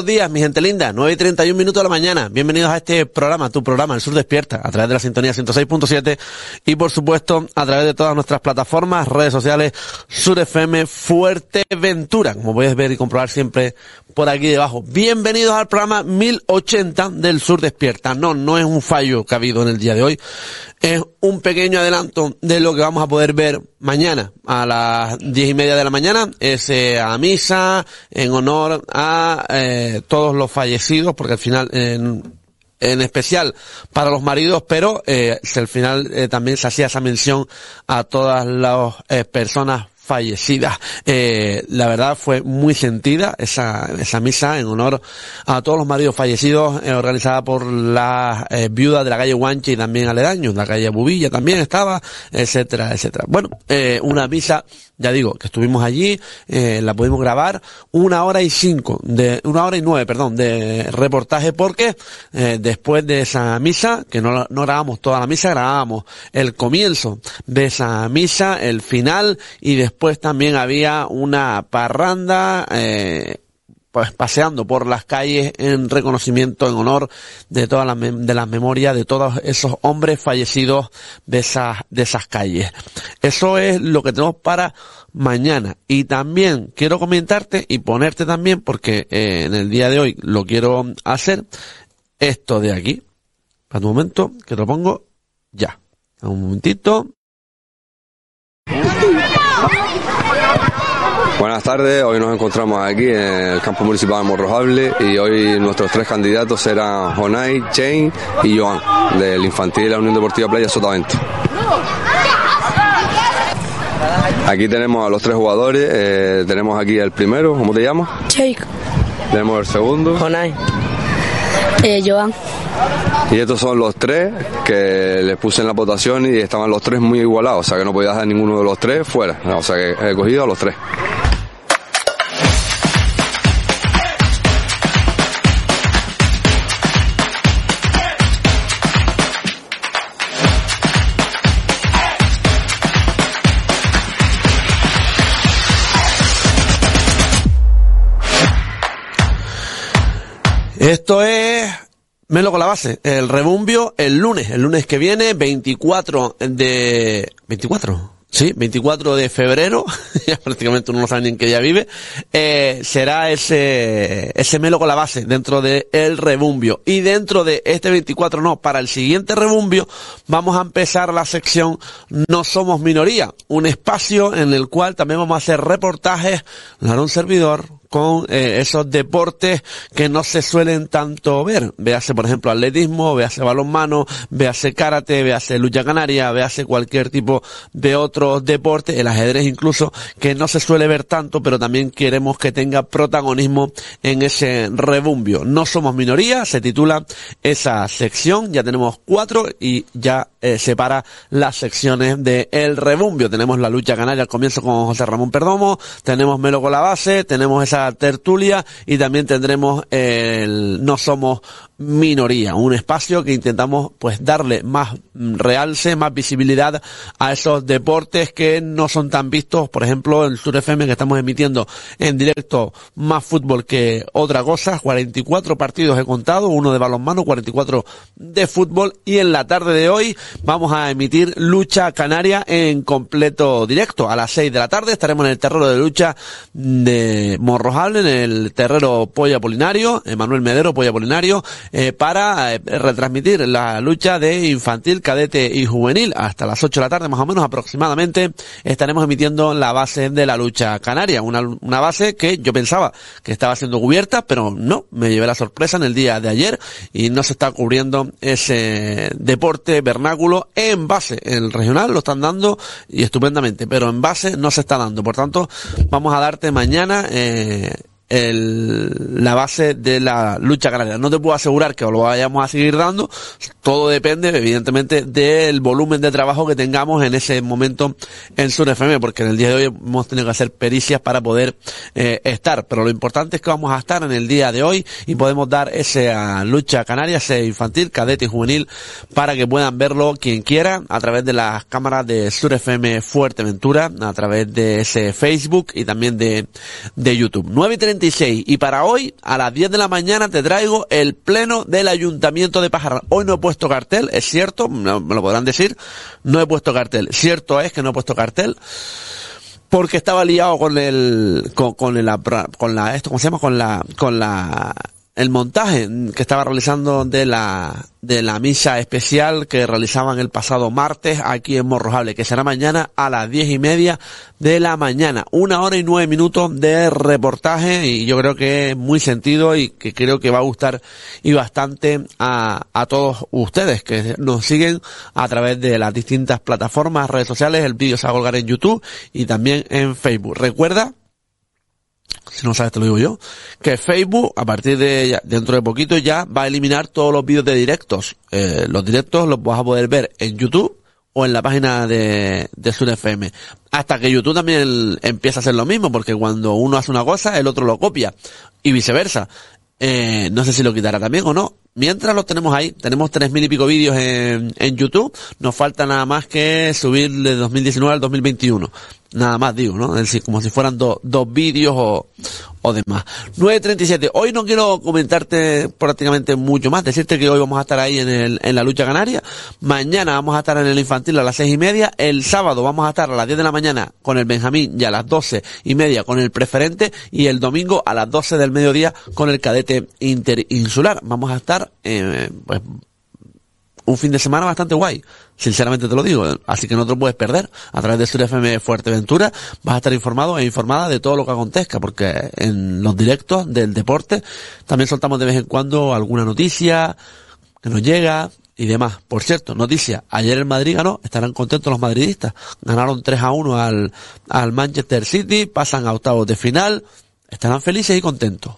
días, mi gente linda, 9:31 de la mañana. Bienvenidos a este programa, tu programa, El Sur Despierta, a través de la sintonía 106.7 y por supuesto a través de todas nuestras plataformas, redes sociales, Sur FM Fuerteventura, como puedes ver y comprobar siempre por aquí debajo. Bienvenidos al programa 1080 del Sur Despierta. No es un fallo que ha habido en el día de hoy, es un pequeño adelanto de lo que vamos a poder ver mañana a las 10:30 de la mañana. Es a misa en honor a todos los fallecidos, porque al final en especial para los maridos, pero al final también se hacía esa mención a todas las personas fallecidas. La verdad fue muy sentida esa misa en honor a todos los maridos fallecidos, organizada por las viudas de la calle Guanche y también aledaños, la calle Bubilla también estaba, etcétera, etcétera. Bueno, una misa, ya digo, que estuvimos allí, la pudimos grabar 1 hora y 9, de reportaje, porque después de esa misa, que no grabamos toda la misa, grabábamos el comienzo de esa misa, el final, y después también había una parranda, pues paseando por las calles en reconocimiento, en honor de todas las memorias de todos esos hombres fallecidos de esas calles. Eso es lo que tenemos para mañana. Y también quiero comentarte y ponerte también, porque en el día de hoy lo quiero hacer, esto de aquí. Para un momento, que lo pongo ya. Un momentito. Buenas tardes, hoy nos encontramos aquí en el campo municipal de Morrojable y hoy nuestros 3 candidatos serán Jonay, Shane y Joan, del infantil de la Unión Deportiva Playa Sotavento. Aquí tenemos a los 3 jugadores, tenemos aquí el primero, ¿cómo te llamas? Jake. Tenemos el segundo. Jonay. Joan. Y estos son los 3 que les puse en la votación y estaban los 3 muy igualados, o sea que no podía dejar ninguno de los 3 fuera, o sea que he cogido a los 3. Esto es Melo con la base, el rebumbio el lunes que viene, 24 de febrero, ya prácticamente uno no sabe ni en qué día vive, será ese Melo con la base dentro de el rebumbio. Y dentro de este 24, para el siguiente rebumbio, vamos a empezar la sección No Somos Minoría, un espacio en el cual también vamos a hacer reportajes, dar un servidor, con esos deportes que no se suelen tanto ver. Véase, por ejemplo, atletismo, véase balonmano, véase karate, véase lucha canaria, véase cualquier tipo de otros deportes, el ajedrez incluso, que no se suele ver tanto, pero también queremos que tenga protagonismo en ese rebumbio. No somos minoría, se titula esa sección, ya tenemos 4 y ya separa las secciones de el rebumbio. Tenemos la lucha canaria al comienzo con José Ramón Perdomo, tenemos Melo con la base, tenemos esa tertulia y también tendremos el No Somos Minoría, un espacio que intentamos pues darle más realce, más visibilidad a esos deportes que no son tan vistos. Por ejemplo, en Sur FM, que estamos emitiendo en directo más fútbol que otra cosa, 44 partidos he contado, 1 de balonmano, 44 de fútbol, y en la tarde de hoy vamos a emitir lucha canaria en completo directo. A las 6 de la tarde estaremos en el terreno de lucha de Morrojable, en el terreno Pollo Apolinario, Manuel Medero, Pollo Apolinario, para retransmitir la lucha de infantil, cadete y juvenil. Hasta las 8 de la tarde más o menos aproximadamente estaremos emitiendo la base de la lucha canaria, una base que yo pensaba que estaba siendo cubierta, pero no, me llevé la sorpresa en el día de ayer y no se está cubriendo ese deporte vernáculo en base. En el regional lo están dando y estupendamente, pero en base no se está dando. Por tanto, vamos a darte mañana la base de la lucha canaria. No te puedo asegurar que lo vayamos a seguir dando, todo depende evidentemente del volumen de trabajo que tengamos en ese momento en Sur FM, porque en el día de hoy hemos tenido que hacer pericias para poder estar, pero lo importante es que vamos a estar en el día de hoy y podemos dar esa lucha canaria, ese infantil, cadete y juvenil, para que puedan verlo quien quiera a través de las cámaras de Sur FM Fuerteventura, a través de ese Facebook y también de YouTube. 9:30 9:36 y para hoy a las 10 de la mañana te traigo el pleno del Ayuntamiento de Pajarral. Hoy no he puesto cartel, es cierto, me lo podrán decir, no he puesto cartel. Cierto es que no he puesto cartel porque estaba liado con el montaje que estaba realizando de la misa especial que realizaban el pasado martes aquí en Morrojable, que será mañana a las 10:30 de la mañana. 1 hora y 9 minutos de reportaje y yo creo que es muy sentido y que creo que va a gustar y bastante a todos ustedes que nos siguen a través de las distintas plataformas, redes sociales. El vídeo se va a colgar en YouTube y también en Facebook. Recuerda, si no sabes te lo digo yo, que Facebook a partir de ya, dentro de poquito ya va a eliminar todos los vídeos de directos. Los directos los vas a poder ver en YouTube o en la página de Sur FM. Hasta que YouTube también empieza a hacer lo mismo, porque cuando uno hace una cosa el otro lo copia y viceversa. No sé si lo quitará también o no. Mientras los tenemos ahí, tenemos 3.000 y pico vídeos en YouTube, nos falta nada más que subir de 2019 al 2021. Nada más digo, ¿no? Es decir, como si fueran dos vídeos o demás. 9:37. Hoy no quiero comentarte prácticamente mucho más, decirte que hoy vamos a estar ahí en la lucha canaria. Mañana vamos a estar en el infantil a las 6:30. El sábado vamos a estar a las 10 de la mañana con el Benjamín y a las 12:30 con el preferente, y el domingo a las 12 del mediodía con el cadete interinsular. Vamos a estar, pues, un fin de semana bastante guay, sinceramente te lo digo, así que no te lo puedes perder. A través de Sur FM Fuerteventura vas a estar informado e informada de todo lo que acontezca, porque en los directos del deporte también soltamos de vez en cuando alguna noticia que nos llega y demás. Por cierto, noticia, ayer el Madrid ganó, estarán contentos los madridistas, ganaron 3-1 al Manchester City, pasan a octavos de final, estarán felices y contentos.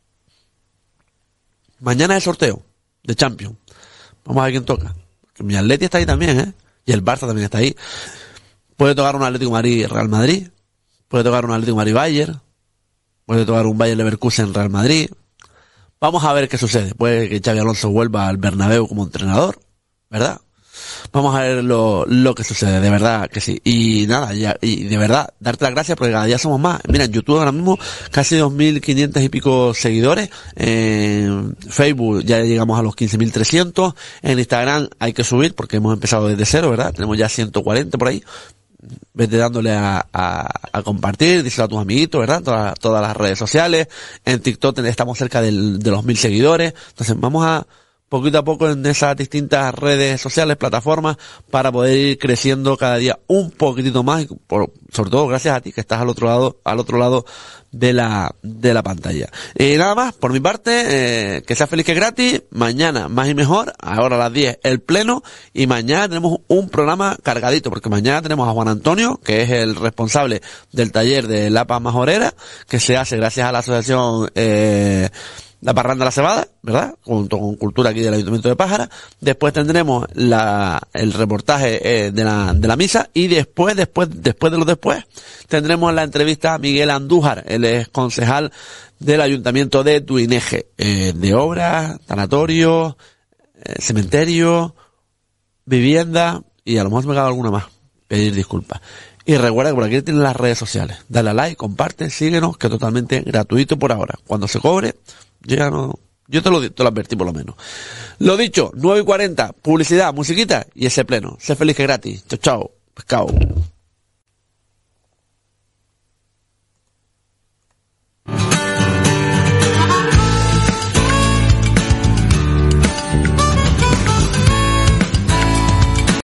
Mañana es el sorteo de Champions. Vamos a ver quién toca. Porque mi Atleti está ahí también, y el Barça también está ahí. Puede tocar un Atlético Madrid Real Madrid, puede tocar un Atlético Madrid Bayern, puede tocar un Bayer Leverkusen Real Madrid. Vamos a ver qué sucede. Puede que Xabi Alonso vuelva al Bernabéu como entrenador, ¿verdad? Vamos a ver lo que sucede, de verdad que sí. Y nada, y de verdad, darte las gracias porque cada día somos más. Mira, en YouTube ahora mismo casi 2.500 y pico seguidores. En Facebook ya llegamos a los 15.300. En Instagram hay que subir porque hemos empezado desde cero, ¿verdad? Tenemos ya 140 por ahí. Vete dándole a compartir, díselo a tus amiguitos, ¿verdad? Todas las redes sociales. En TikTok estamos cerca de los 1.000 seguidores. Entonces vamos a poquito a poco en esas distintas redes sociales, plataformas, para poder ir creciendo cada día un poquitito más, y sobre todo gracias a ti que estás al otro lado de la pantalla. Y nada más, por mi parte, que sea feliz que gratis. Mañana más y mejor, ahora a las 10 el pleno, y mañana tenemos un programa cargadito, porque mañana tenemos a Juan Antonio, que es el responsable del taller de Lapa Majorera, que se hace gracias a la asociación La Parranda de la Cebada, ¿verdad? Junto con Cultura aquí del Ayuntamiento de Pájara. Después tendremos el reportaje de la misa, y después tendremos la entrevista a Miguel Andújar, él es concejal del Ayuntamiento de Tuineje, de obras, tanatorio, cementerio, vivienda, y a lo mejor me he quedado alguna más. Pedir disculpas. Y recuerda que por aquí tienen las redes sociales. Dale a like, comparte, síguenos, que es totalmente gratuito por ahora. Cuando se cobre, yo te lo advertí por lo menos. Lo dicho, 9:40, publicidad, musiquita y ese pleno. Sé feliz que gratis. Chao, chao. Pescado.